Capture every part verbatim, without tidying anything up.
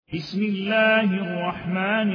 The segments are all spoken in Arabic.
بسم الله الرحمن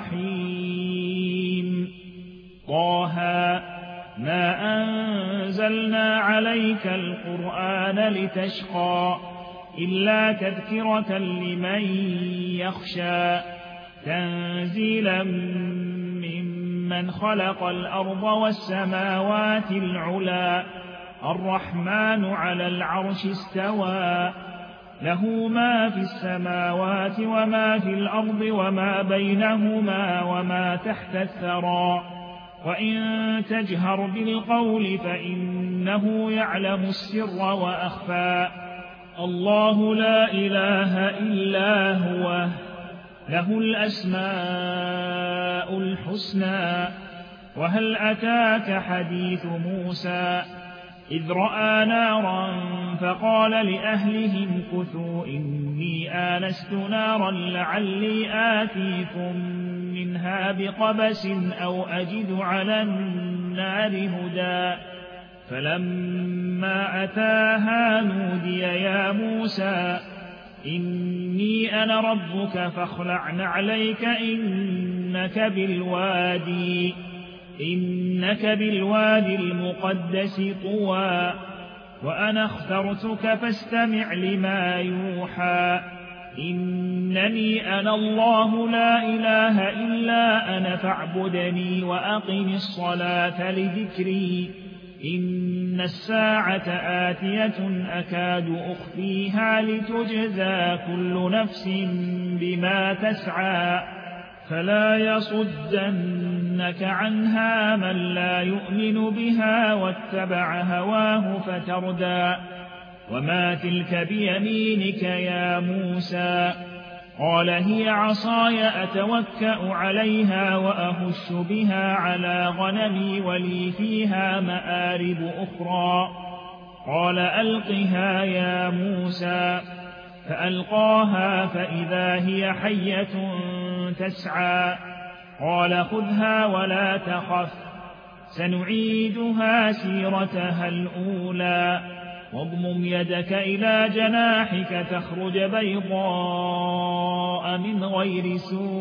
الرحيم طه ما أنزلنا عليك القرآن لتشقى إلا تذكرة لمن يخشى تنزيلا ممن خلق الأرض والسماوات العلى الرحمن على العرش استوى له ما في السماوات وما في الأرض وما بينهما وما تحت الثرى وإن تجهر بالقول فإنه يعلم السر وأخفى الله لا إله إلا هو له الأسماء الحسنى وهل أتاك حديث موسى إذ رأى نارا فقال لأهلهم كثوا إني آنست نارا لعلي آتيكم منها بقبس أو أجد على النار هدى فلما أتاها نودي يا موسى إني أنا ربك فاخلع نعليك إنك بالوادي إنك بالوادي المقدس طوى وأنا اخترتك فاستمع لما يوحى إنني أنا الله لا إله إلا أنا فاعبدني وأقم الصلاة لذكري إن الساعة آتية أكاد أخفيها لتجزى كل نفس بما تسعى فلا يصدنك عنها من لا يؤمن بها واتبع هواه فتردى وما تلك بيمينك يا موسى قال هي عصاي أتوكأ عليها وأهش بها على غنمي ولي فيها مآرب أخرى قال ألقها يا موسى فألقاها فإذا هي حية تسعى قال خذها ولا تخف سنعيدها سيرتها الأولى واضمم يدك إلى جناحك تخرج بيضاء من غير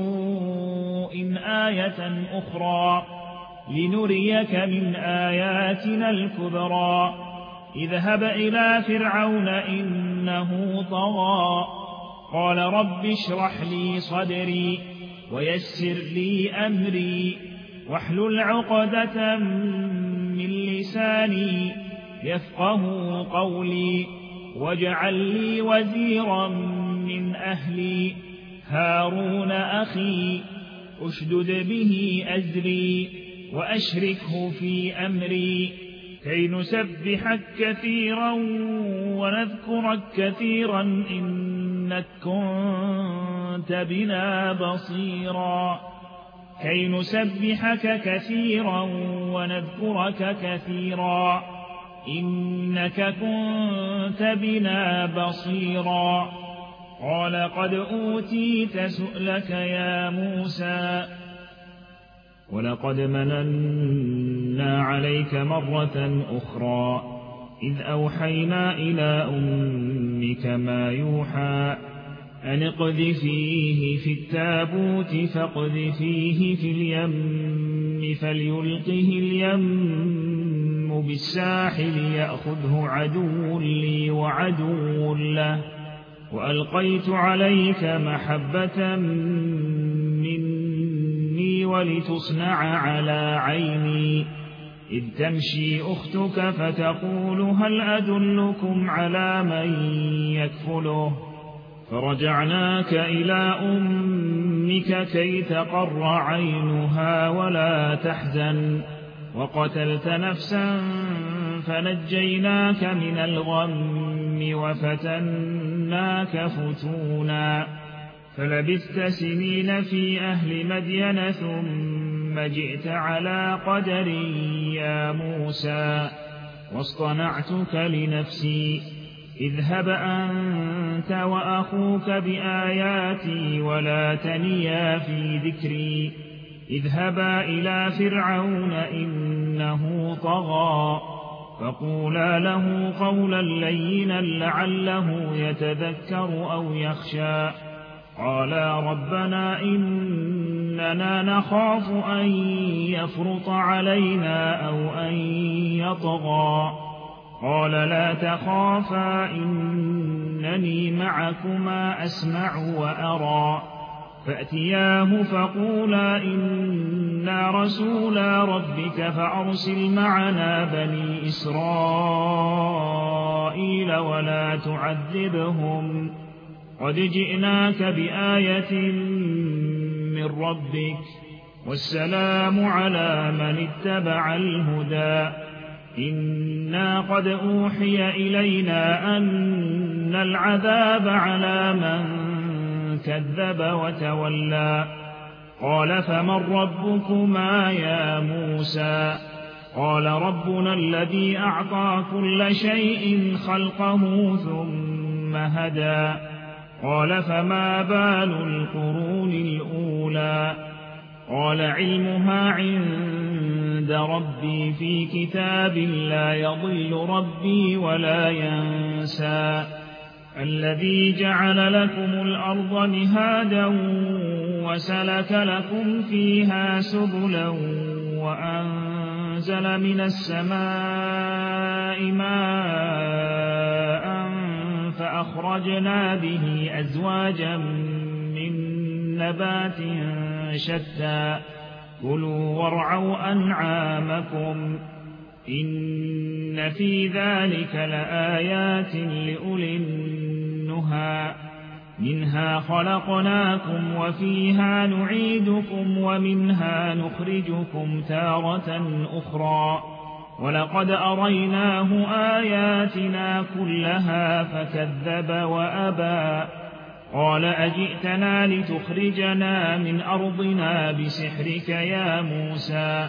سوء آية أخرى لنريك من آياتنا الكبرى اذهب إلى فرعون إنه طغى قال رب اشرح لي صدري ويسر لي أمري واحلل عقدة من لساني يفقه قولي واجعل لي وزيرا من أهلي هارون أخي أشدد به أزري وأشركه في أمري كي نسبحك كثيرا ونذكرك كثيرا إنك كنت بنا بصيرا كي نسبحك كثيرا ونذكرك كثيرا إنك كنت بنا بصيرا قال قد أوتيت سؤلك يا موسى ولقد مننا عليك مرة أخرى إذ أوحينا إلى أمك ما يوحى أن اقذفيه في التابوت فاقذفيه في اليم فليلقه اليم بالساحل يأخذه عدو لي وعدو له وألقيت عليك محبة مني ولتصنع على عيني إذ تمشي أختك فتقول هل أدلكم على من يكفله فرجعناك إلى أمك كي تقر عينها ولا تحزن وقتلت نفسا فنجيناك من الغم وفتناك فتونا فلبثت سنين في أهل مدين ثم جئت على قدر يا موسى واصطنعتك لنفسي اذهب أنت وأخوك بآياتي ولا تنيا في ذكري اذهبا إلى فرعون إنه طغى فقولا له قولا لينا لعله يتذكر أو يخشى قالا ربنا إننا نخاف أن يفرط علينا أو أن يطغى قال لا تخافا إنني معكما أسمع وأرى فأتياه فقولا إنا رسولا ربك فأرسل معنا بني إسرائيل ولا تعذبهم قد جئناك بآية من ربك والسلام على من اتبع الهدى إنا قد أوحي إلينا أن العذاب على من كذب وتولى قال فمن ربكما يا موسى قال ربنا الذي أعطى كل شيء خلقه ثم هدى قال فما بال القرون الأولى قال علمها عند ربي في كتاب لا يضل ربي ولا ينسى الذي جعل لكم الأرض مهادا وسلك لكم فيها سبلا وأنزل من السماء ماء فأخرجنا به أزواجا من نبات شتى كلوا وارعوا أنعامكم إن في ذلك لآيات لأولي النهى منها خلقناكم وفيها نعيدكم ومنها نخرجكم تارة أخرى ولقد أريناه آياتنا كلها فكذب وأبى قال أجئتنا لتخرجنا من أرضنا بسحرك يا موسى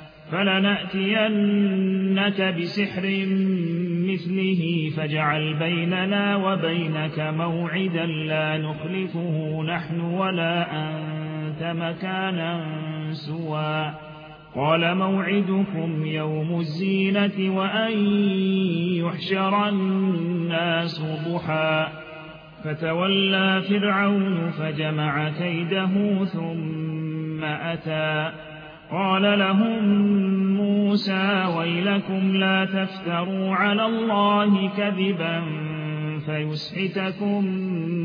فلنأتينك بسحر مثله فاجعل بيننا وبينك موعدا لا نخلفه نحن ولا أنت مكانا سوى قال موعدكم يوم الزينة وأن يحشر الناس ضحى فتولى فرعون فجمع كيده ثم أتى قال لهم موسى ويلكم لا تفتروا على الله كذبا فيسحتكم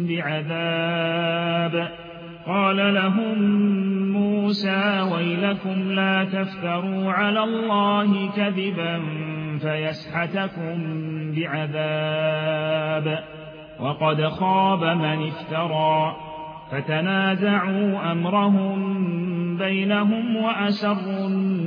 بعذاب قال لهم موسى ويلكم لا تفتروا على الله كذبا فيسحتكم بعذاب وقد خاب من افترى فتنازعوا أمرهم بينهم وأسروا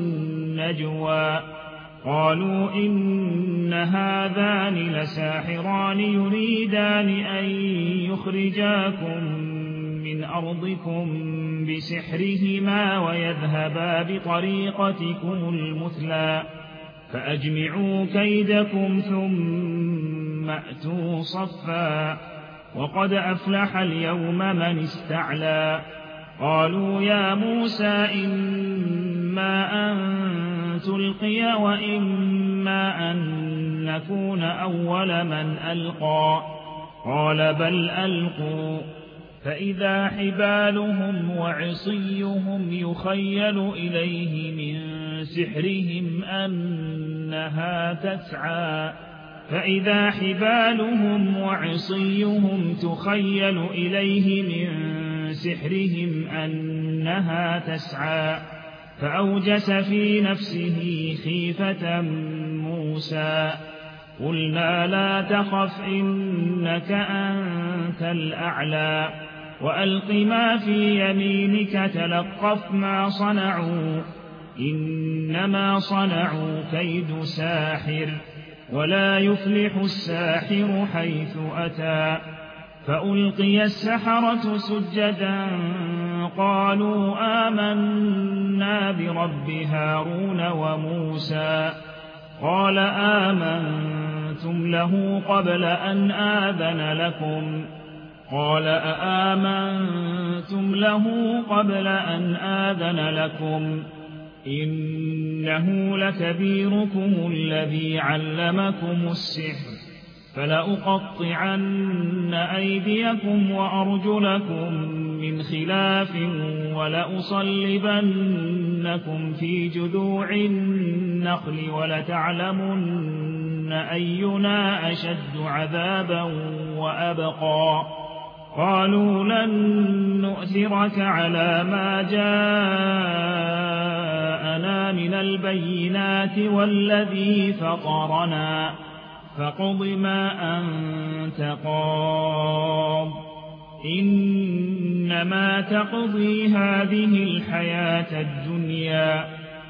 النجوى قالوا إن هذان لساحران يريدان أن يخرجاكم من أرضكم بسحرهما ويذهبا بطريقتكم المثلى فأجمعوا كيدكم ثم أتوا صفا وقد أفلح اليوم من استعلى قالوا يا موسى إما أن تلقي وإما أن نكون أول من ألقى قال بل ألقوا فإذا حبالهم وعصيهم يخيل إليه من سحرهم أنها تسعى فإذا حبالهم وعصيهم تخيل إليه من سحرهم أنها تسعى فأوجس في نفسه خيفة موسى قلنا لا تخف إنك أنت الأعلى وألق ما في يمينك تلقف ما صنعوا إنما صنعوا كيد ساحر ولا يفلح الساحر حيث أتى فألقي السحرة سجدا قالوا آمنا برب هارون وموسى قال آمنتم له قبل أن آذن لكم قال أآمنتم له قبل أن آذن لكم إنه لكبيركم الذي علمكم السحر فلأقطعن أيديكم وأرجلكم من خلاف ولأصلبنكم في جذوع النخل ولتعلمن أينا أشد عذابا وأبقى قالوا لن نؤثرك على ما جاءنا من البينات والذي فطرنا فاقض ما أنت قاض إنما تقضي هذه الحياة الدنيا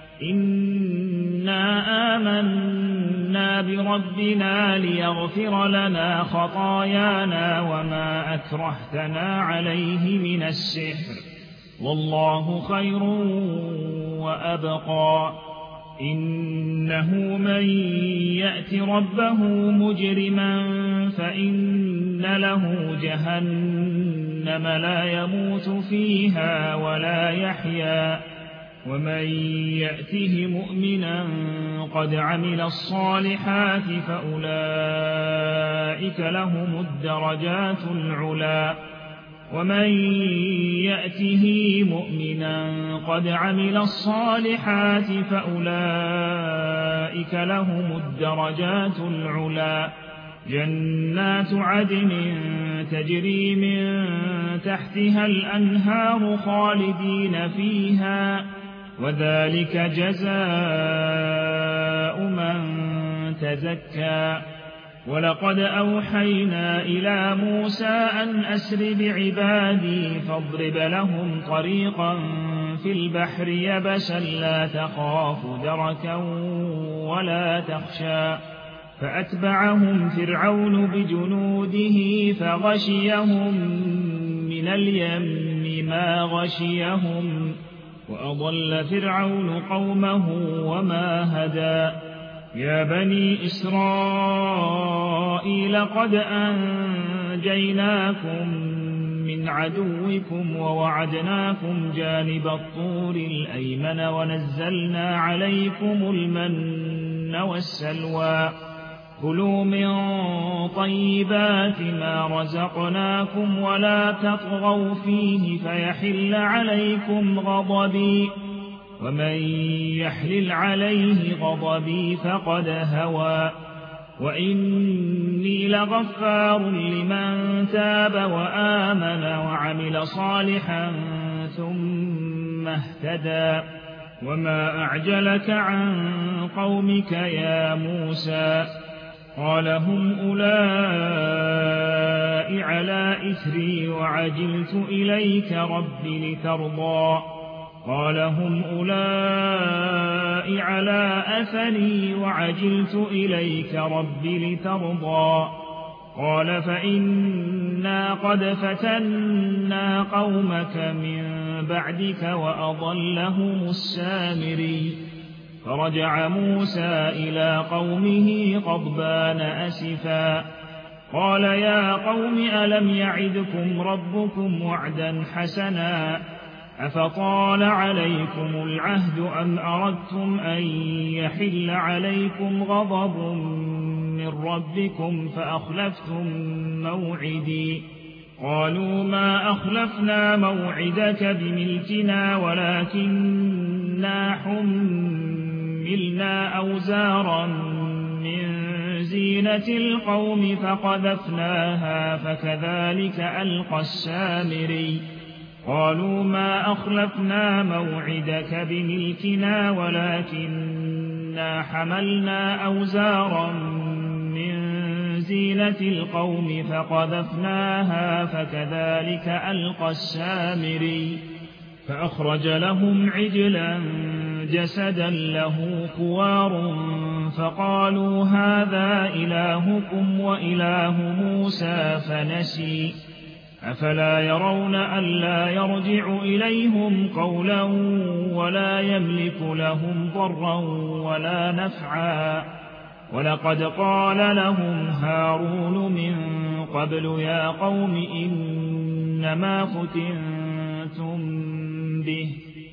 إنا آمنا بربنا ليغفر لنا خطايانا وما أكرهتنا عليه من السحر والله خير وأبقى إنه من يأت ربه مجرما فإن له جهنم لا يموت فيها ولا يحيا ومن يأته مؤمنا قد عمل الصالحات فأولئك لهم الدرجات العلى ومن يأته مؤمنا قد عمل الصالحات فأولئك لهم الدرجات العلى جنات عدن تجري من تحتها الأنهار خالدين فيها وذلك جزاء من تزكى ولقد أوحينا إلى موسى أن أسر بعبادي فاضرب لهم طريقا في البحر يبسا لا تخاف دركا ولا تخشى فأتبعهم فرعون بجنوده فغشيهم من اليم ما غشيهم وأضل فرعون قومه وما هدى يا بني إسرائيل قد أنجيناكم من عدوكم ووعدناكم جانب الطور الأيمن ونزلنا عليكم المن والسلوى كلوا من طيبات ما رزقناكم ولا تطغوا فيه فيحل عليكم غضبي ومن يحلل عليه غضبي فقد هوى وإني لغفار لمن تاب وآمن وعمل صالحا ثم اهتدى وما أعجلك عن قومك يا موسى قال هم أولئك على إثري وعجلت إليك رب لترضى قال هم أولئك على أثري وعجلت إليك رب لترضى قال فإنا قد فتنا قومك من بعدك وأضلهم السامري فرجع موسى إلى قومه غضبان أسفا قال يا قوم ألم يعدكم ربكم وعدا حسنا أفطال عليكم العهد أم أردتم أن يحل عليكم غضب من ربكم فأخلفتم موعدي قالوا ما أخلفنا موعدك بملكنا ولكننا حملنا أوزارا من زينة القوم فقذفناها فكذلك ألقى السامري قالوا ما أخلفنا موعدك بملكنا ولكننا حملنا أوزارا من زينة القوم فقذفناها فكذلك ألقى السامري فأخرج لهم عجلا جسدا له خوار فقالوا هذا إلهكم وإله موسى فنسي أفلا يرون ألا يرجع إليهم قولا ولا يملك لهم ضرا ولا نفعا ولقد قال لهم هارون من قبل يا قوم إنما فتنتم به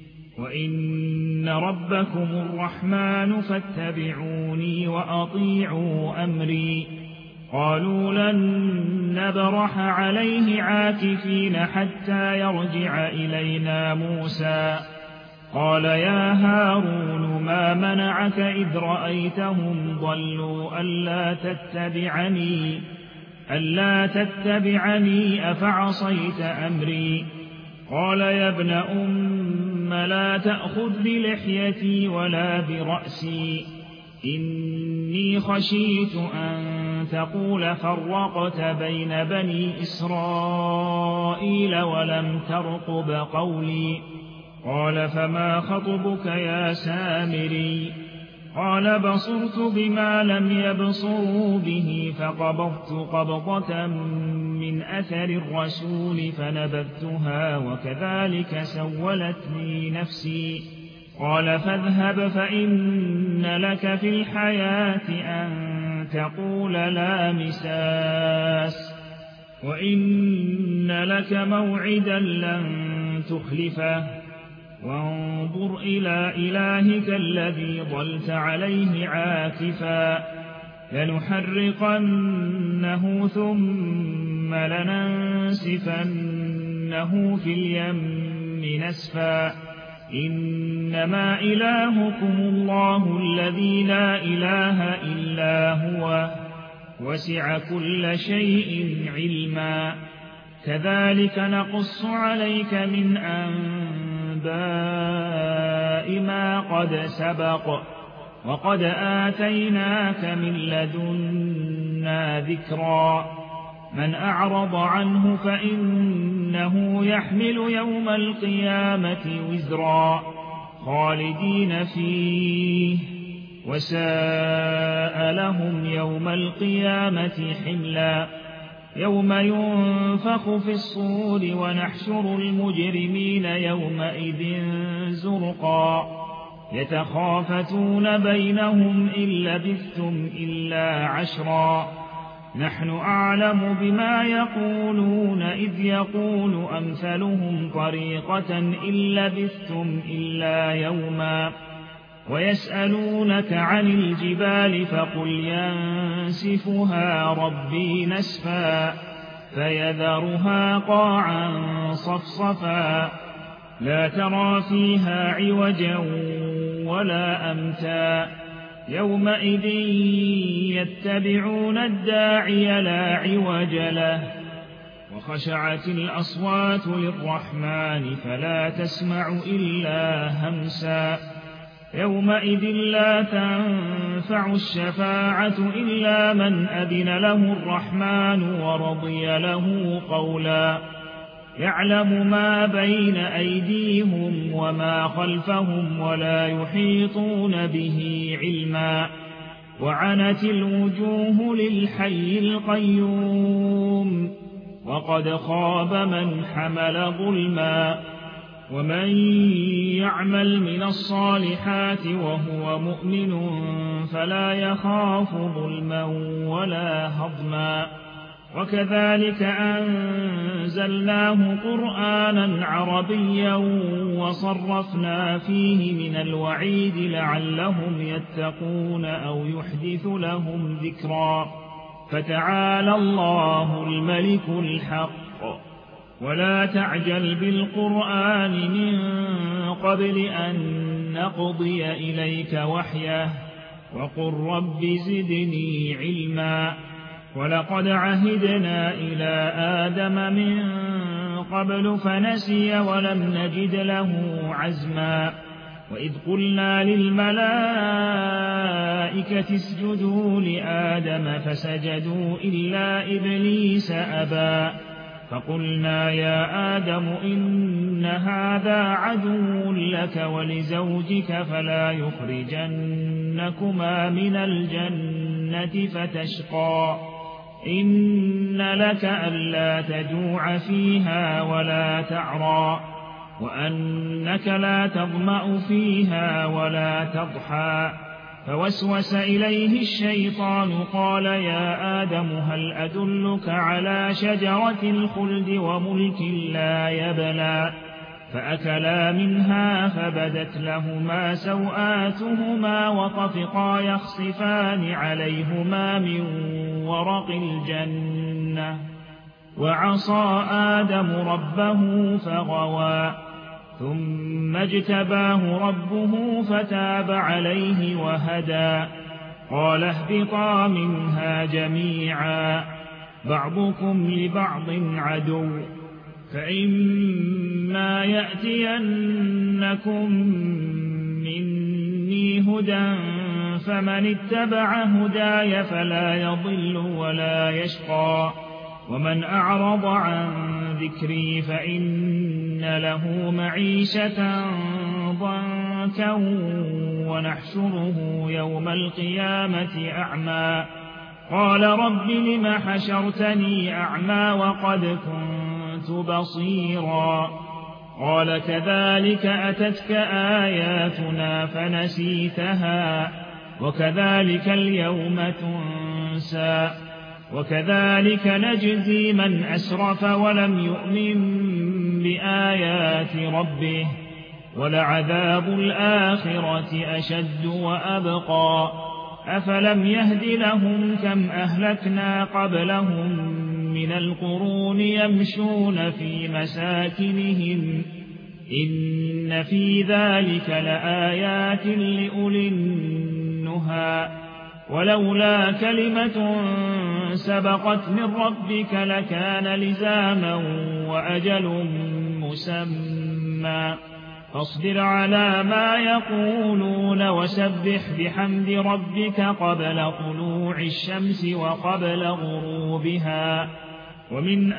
وإن ربكم الرحمن فاتبعوني وأطيعوا أمري قالوا لن نبرح عليه عاكفين حتى يرجع إلينا موسى قال يا هارون ما منعك إذ رأيتهم ضلوا ألا تتبعني ألا تتبعني أفعصيت أمري قال يا ابن أم لا تأخذ بلحيتي ولا برأسي إني خشيت أن تقول فرقت بين بني إسرائيل ولم ترقب قولي قال فما خطبك يا سامري قال بصرت بما لم يبصروا به فقبضت قبضة من أثر الرسول فنبذتها وكذلك سولت لي نفسي قال فاذهب فإن لك في الحياة أن تقول لا مساس وإن لك موعدا لن تخلفه وانظر إلى إلهك الذي ظلت عليه عاكفا لنحرقنه ثم لننسفنه في اليم نسفا إنما إلهكم الله الذي لا إله إلا هو وسع كل شيء علما كذلك نقص عليك من أنباء ما قد سبق وقد آتيناك من لدنا ذكرا من أعرض عنه فإنه يحمل يوم القيامة وزرا خالدين فيه وساء لهم يوم القيامة حملا يوم ينفخ في الصور ونحشر المجرمين يومئذ زرقا يتخافتون بينهم إن لبثتم إلا عشرا نحن أعلم بما يقولون إذ يقول أمثلهم طريقة إن لبثتم إلا يوما ويسألونك عن الجبال فقل ينسفها ربي نسفا فيذرها قاعا صفصفا لا ترى فيها عوجا ولا أمتا يومئذ يتبعون الداعي لا عوج له وخشعت الأصوات للرحمن فلا تسمع إلا همسا يومئذ لا تنفع الشفاعة إلا من أذن له الرحمن ورضي له قولا يعلم ما بين أيديهم وما خلفهم ولا يحيطون به علما وعنت الوجوه للحي القيوم وقد خاب من حمل ظلما ومن يعمل من الصالحات وهو مؤمن فلا يخاف ظلما ولا هضما وكذلك أنزلناه قرآنا عربيا وصرفنا فيه من الوعيد لعلهم يتقون أو يحدث لهم ذكرا فتعالى الله الملك الحق ولا تعجل بالقرآن من قبل أن نقضي إليك وحيه وقل رب زدني علما ولقد عهدنا إلى آدم من قبل فنسي ولم نجد له عزما وإذ قلنا للملائكة اسجدوا لآدم فسجدوا إلا إبليس أبى فقلنا يا آدم إن هذا عدو لك ولزوجك فلا يخرجنكما من الجنة فتشقى إن لك ألا تجوع فيها ولا تعرى وأنك لا تظمأ فيها ولا تضحى فوسوس إليه الشيطان قال يا آدم هل أدلك على شجرة الخلد وملك لا يبلى فأكلا منها فبدت لهما سوآتهما وطفقا يخصفان عليهما من ورق الجنة وعصى آدم ربه فغوى ثم اجتباه ربه فتاب عليه وهدى قال اهبطا منها جميعا بعضكم لبعض عدو فإما يأتينكم مني هدى فمن اتبع هداي فلا يضل ولا يشقى ومن أعرض عن ذكري فإن له معيشة ضنكا ونحشره يوم القيامة أعمى قال رب لم حشرتني أعمى وقد كنت بصيرا قال كذلك أتتك آياتنا فنسيتها وكذلك اليوم تنسى وكذلك نجزي من أسرف ولم يؤمن بآيات ربه ولعذاب الآخرة أشد وأبقى أفلم يهد لهم كم أهلكنا قبلهم من القرون يمشون في مساكنهم إن في ذلك لآيات لأولي النهى ولولا كلمة سبقت من ربك لكان لزاما وأجل مسمى فاصبر على ما يقولون وسبح بحمد ربك قبل طلوع الشمس وقبل غروبها ومن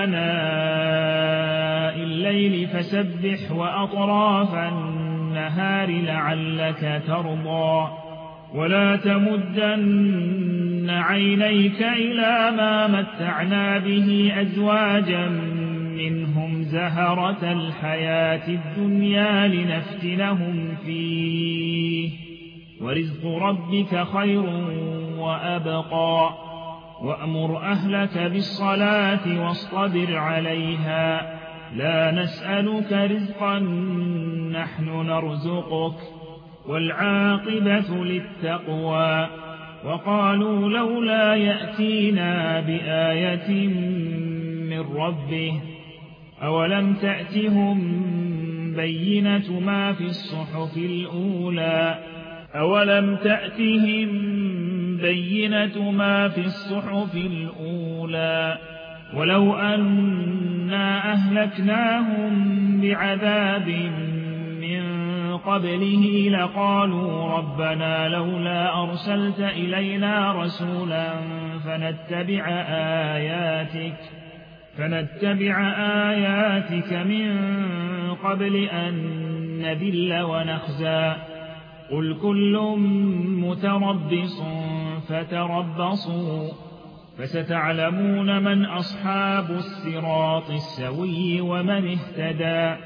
آناء الليل فسبح وأطراف النهار لعلك ترضى ولا تمدن عينيك إلى ما متعنا به أزواجا منهم زهرة الحياة الدنيا لنفتنهم فيه ورزق ربك خير وأبقى وأمر أهلك بالصلاة واصطبر عليها لا نسألك رزقا نحن نرزقك والعاقبة للتقوى وقالوا لولا يأتينا بآية من ربه أولم تأتهم بينة ما في الصحف الأولى أولم تأتهم بينة ما في الصحف الأولى ولو أنا أهلكناهم بعذاب من قبله لقالوا ربنا لولا أرسلت إلينا رسولا فنتبع آياتك فنتبع آياتك من قبل أن نذل ونخزى قل كل متربص فتربصوا فستعلمون من أصحاب الصراط السوي ومن اهتدى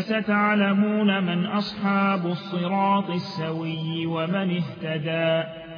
فستعلمون من أصحاب الصراط السوي ومن اهتدى